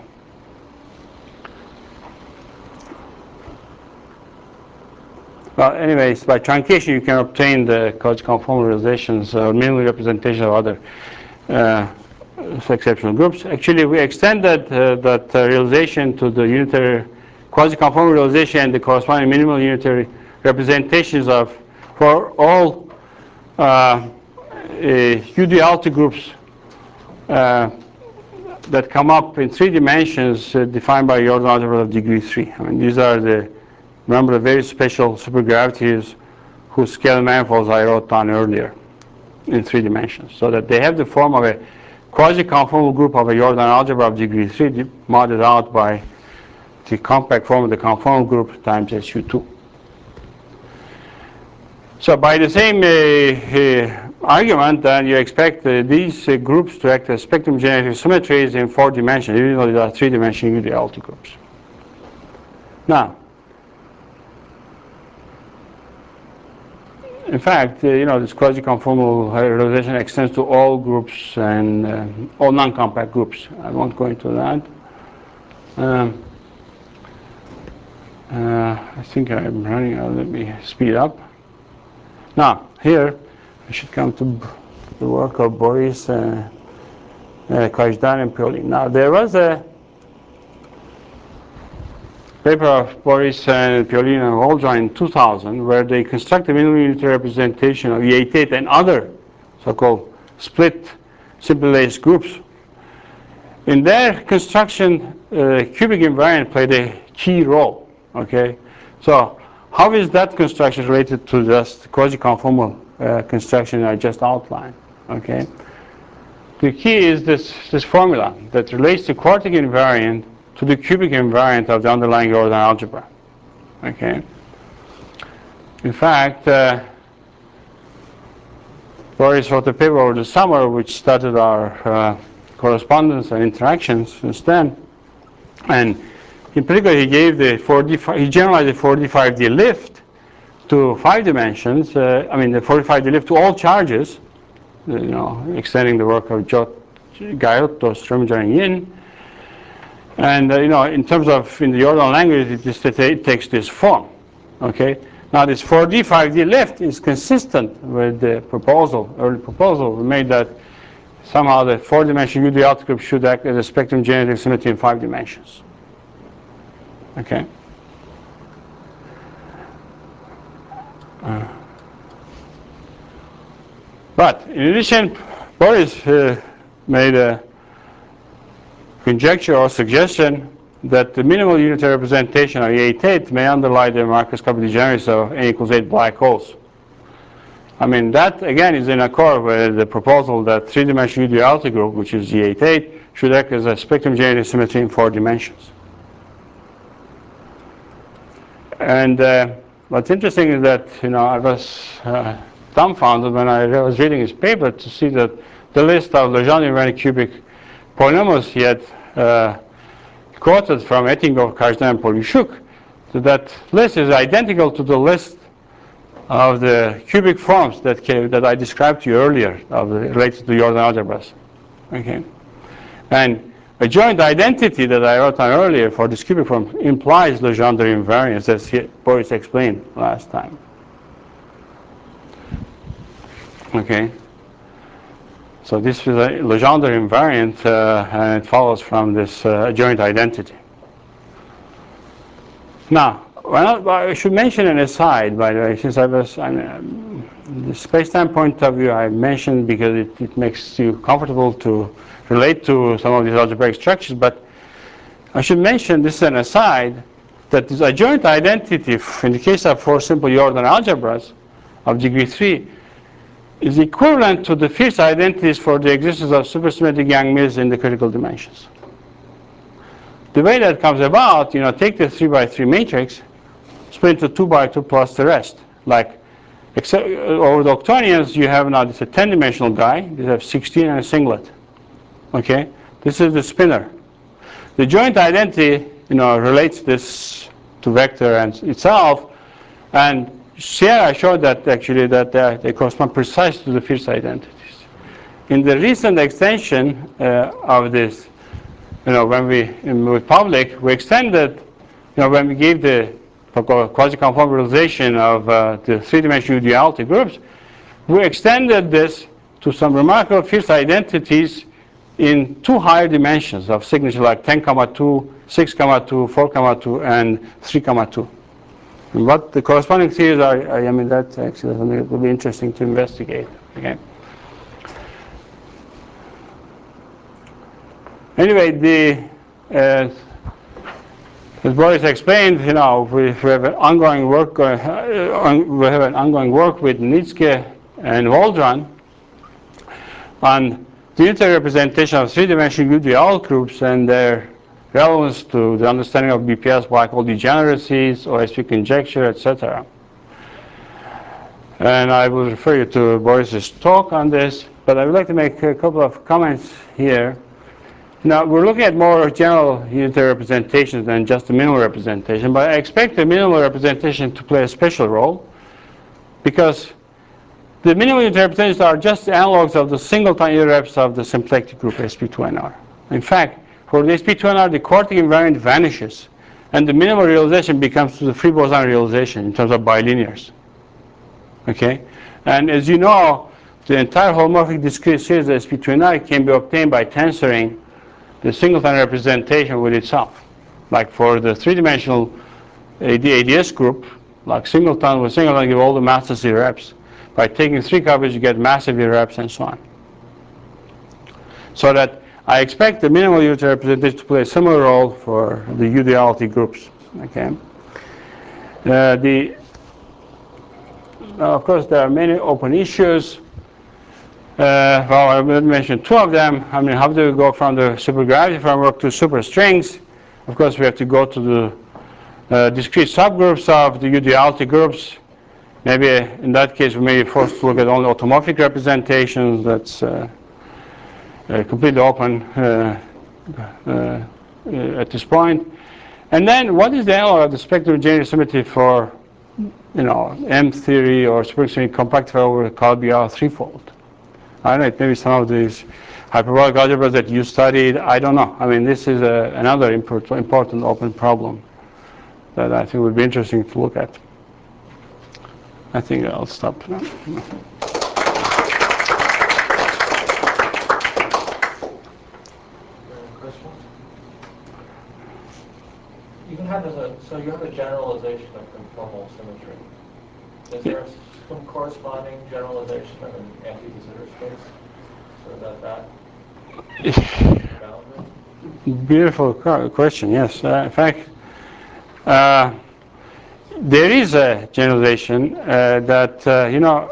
Well, anyways, by truncation you can obtain the quasi-conformal realizations or minimally representation of other uh, exceptional groups. Actually, we extended uh, that uh, realization to the unitary quasi-conformal realization and the corresponding minimal unitary representations of for all uh, U D alpha groups uh, that come up in three dimensions uh, defined by Jordan algebra of degree three. I mean, these are the remember the very special supergravities whose scalar manifolds I wrote down earlier in three dimensions, so that they have the form of a quasi-conformal group of a Jordan algebra of degree three modded out by the compact form of the conformal group times S U two. So by the same uh, uh, argument, then you expect uh, these uh, groups to act as spectrum generating symmetries in four dimensions, even though they are three-dimensional U D alpha groups. Now, in fact, uh, you know, this quasi-conformal realization extends to all groups and uh, all non-compact groups. I won't go into that. Um, uh, I think I'm running out. Let me speed up. Now, here, I should come to the work of Boris uh, uh, Kajdan and Piolin. Now, there was a paper of Boris and Piolin and Holdra in two thousand where they constructed a minimal unitary representation of E eighty-eight and other so-called split simple laced groups. In their construction, uh, cubic invariant played a key role. Okay, so how is that construction related to just quasi-conformal uh, construction I just outlined? Okay, the key is this this formula that relates the quartic invariant to the cubic invariant of the underlying Jordan algebra. Okay. In fact, uh, Boris wrote a paper over the summer which started our uh, correspondence and interactions since then, and in particular he gave the four D he generalized the four D five D lift to five dimensions. Uh, I mean the four D five D lift to all charges, you know, extending the work of Jot, Gayotto, Strominger, and Yin. And uh, you know, in terms of in the Jordan language, it, just, it takes this form. Okay. Now this four D five D lift is consistent with the proposal, early proposal we made that somehow the four-dimensional U D alpha group should act as a spectrum generating symmetry in five dimensions. Okay. Uh, but in addition, Boris uh, made a conjecture or suggestion that the minimal unitary representation of E eighty-eight may underlie the macroscopic degeneracy of n equals eight black holes. I mean, that again is in accord with the proposal that three-dimensional U D alpha group, which is E eighty-eight, should act as a spectrum generating symmetry in four dimensions. And uh, what's interesting is that, you know, I was uh, dumbfounded when I was reading his paper to see that the list of Legendre invariant cubic polynomials he had uh, quoted from Ettingov, Kajdan, and Polishuk, so that list is identical to the list of the cubic forms that came, that I described to you earlier, of the, related to Jordan algebras. Okay, and a joint identity that I wrote on earlier for this cubic form implies Legendre invariance, as he, Boris explained last time. Okay. So this is a Legendre invariant, uh, and it follows from this uh, joint identity. Now, well, I should mention an aside, by the way, since I was, I mean, the space-time point of view I mentioned because it, it makes you comfortable to relate to some of these algebraic structures, but I should mention, this is an aside, that this adjoint identity in the case of four simple Jordan algebras of degree three is equivalent to the fixed identities for the existence of supersymmetric Yang-Mills in the critical dimensions. The way that comes about, you know, take the three by three matrix, split into two by two plus the rest. Like, except over the octonions, you have now this a ten-dimensional guy. You have sixteen and a singlet. Okay, this is the spinner. The joint identity, you know, relates this to vector and itself And here I showed that actually that they, they correspond precisely to the fierce identities. In the recent extension uh, of this, you know, when we in, with public, we extended, you know, when we gave the quasi-conformal realization of uh, the three-dimensional duality groups, we extended this to some remarkable fierce identities in two higher dimensions of signature, like ten comma two, six comma two, four comma two, and three comma two. And what the corresponding theories are, I mean, that's actually something that will be interesting to investigate. Okay. Anyway, the uh, as Boris explained, you know, we, we have an ongoing work. Uh, on, we have an ongoing work with Nitschke and Waldron on the unitary representation of three-dimensional U D L groups and their relevance to the understanding of B P S, black hole degeneracies, O S P conjecture, et cetera. And I will refer you to Boris's talk on this, but I would like to make a couple of comments here. Now, we're looking at more general unitary representations than just the minimal representation, but I expect the minimal representation to play a special role because the minimal unitary representations are just analogs of the singleton unitary of the symplectic group S P two N R. In fact, for the S P two N R, the quartic invariant vanishes, and the minimal realization becomes to the free boson realization in terms of bilinears. Okay? And as you know, the entire holomorphic discrete series of S P two N R can be obtained by tensoring the singleton representation with itself. Like for the three-dimensional A D A D S group, like singleton with singleton give all the massive reps. By taking three copies, you get massive reps and so on. So that I expect the minimal unitary representation to play a similar role for the U duality groups. Okay. Uh, the now, of course, there are many open issues. Uh, well, I will mention two of them. I mean, how do we go from the supergravity framework to superstrings? Of course, we have to go to the uh, discrete subgroups of the U duality groups. Maybe uh, in that case, we may be forced to look at only automorphic representations. That's uh, uh, completely open uh, uh, at this point. And then, what is the analog of the spectrum general symmetry for, you know, M theory or superstring compactified over Calabi-Yau threefold? I don't know, maybe some of these hyperbolic algebras that you studied, I don't know. I mean, this is a, another important, important open problem that I think would be interesting to look at. I think I'll stop now. Questions? You can have as a, so you have a generalization of conformal symmetry. Is there some corresponding generalization of an anti-de Sitter space so that that boundary? Beautiful question, yes. Uh, in fact, uh, there is a generalization uh, that, uh, you know,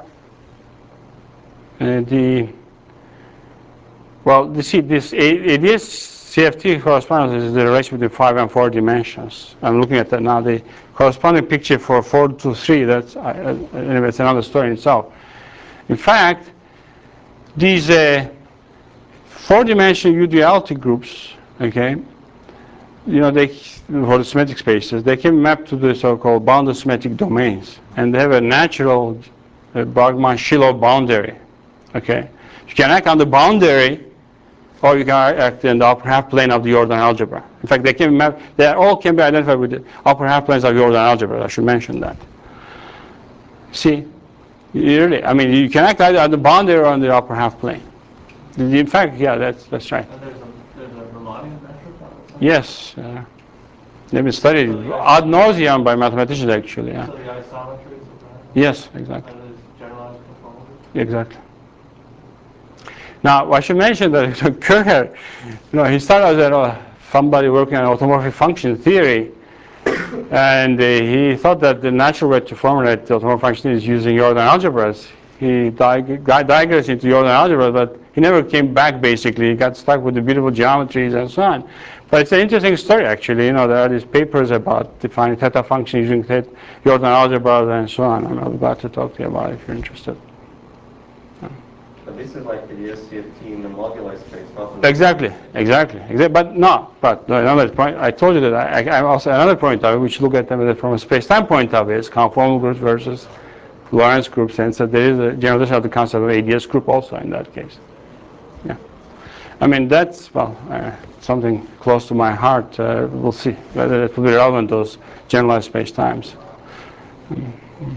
uh, the, well, you see, this A D S C F T correspondence is the relation between five and four dimensions. I'm looking at that now. The corresponding picture for four to three, that's, uh, anyway, it's another story in itself. In fact, these uh, four-dimensional U duality groups, okay, you know, they, for the symmetric spaces, they can map to the so-called bounded symmetric domains. And they have a natural uh, Bogman-Shilov boundary, okay? You can act on the boundary, or you can act in the upper half plane of the Jordan algebra. In fact, they can map, they all can be identified with the upper half planes of Jordan algebra. I should mention that. See, really, I mean, you can act either on the boundary or on the upper half plane. In fact, yeah, that's that's right. And there's a, there's a Riemannian metric on it? Yes. Uh, they've been studied so ad nauseum by mathematicians, actually. Yeah. So the isometries of that? Yes, exactly. That is generalized conformity? Exactly. Now, I should mention that Kerr, you know, he started as a, somebody working on automorphic function theory, and uh, he thought that the natural way to formulate the automorphic function is using Jordan algebras. He dig digressed into Jordan algebra, but he never came back, basically. He got stuck with the beautiful geometries and so on. But it's an interesting story, actually. You know, there are these papers about defining theta functions using Jordan algebras and so on. I'm glad to talk to you about it if you're interested. But this is like the S C F T in the moduli space, not the Exactly, exactly, exactly. But no, but no, another point. I told you that I, I also another point of it, which look at them from a space-time point of view, is conformal groups versus Lorentz groups, and so there is a generalization of the concept of A D S group also in that case. Yeah, I mean that's well uh, something close to my heart. Uh, we'll see whether it will be relevant to those generalized space-times. Any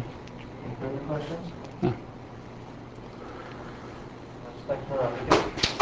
further questions? Yeah. Let's thank you for